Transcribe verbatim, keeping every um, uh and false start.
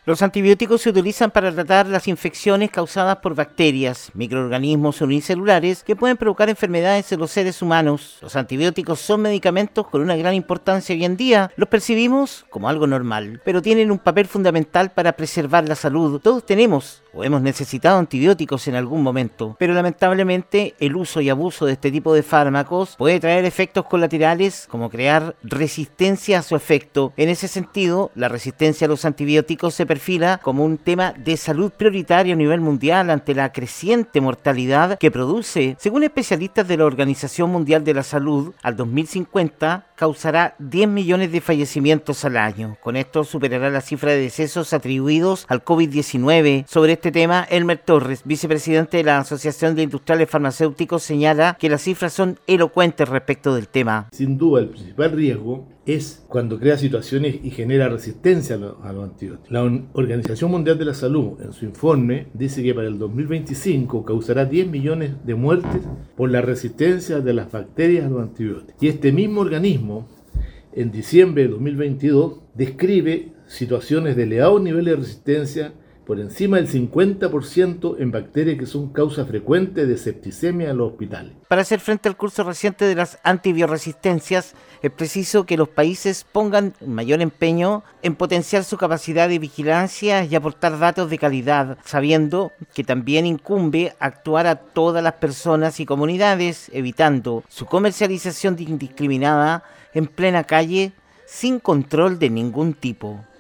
Los antibióticos se utilizan para tratar las infecciones causadas por bacterias, microorganismos unicelulares que pueden provocar enfermedades en los seres humanos. Los antibióticos son medicamentos con una gran importancia hoy en día. Los percibimos como algo normal, pero tienen un papel fundamental para preservar la salud. Todos tenemos o hemos necesitado antibióticos en algún momento, pero lamentablemente el uso y abuso de este tipo de fármacos puede traer efectos colaterales como crear resistencia a su efecto. En ese sentido, la resistencia a los antibióticos se perfila como un tema de salud prioritario a nivel mundial ante la creciente mortalidad que produce. Según especialistas de la Organización Mundial de la Salud, al dos mil cincuenta causará diez millones de fallecimientos al año. Con esto superará la cifra de decesos atribuidos al COVID diecinueve. Sobre este tema, Elmer Torres, vicepresidente de la Asociación de Industriales Farmacéuticos, señala que las cifras son elocuentes respecto del tema. Sin duda, el principal riesgo es cuando crea situaciones y genera resistencia a, lo, a los antibióticos. La Organización Mundial de la Salud, en su informe, dice que para el dos mil veinticinco causará diez millones de muertes por la resistencia de las bacterias a los antibióticos. Y este mismo organismo, en diciembre de dos mil veintidós, describe situaciones de elevados niveles de resistencia por encima del cincuenta por ciento en bacterias que son causa frecuente de septicemia en los hospitales. Para hacer frente al curso reciente de las antibioresistencias, es preciso que los países pongan mayor empeño en potenciar su capacidad de vigilancia y aportar datos de calidad, sabiendo que también incumbe actuar a todas las personas y comunidades, evitando su comercialización indiscriminada en plena calle sin control de ningún tipo.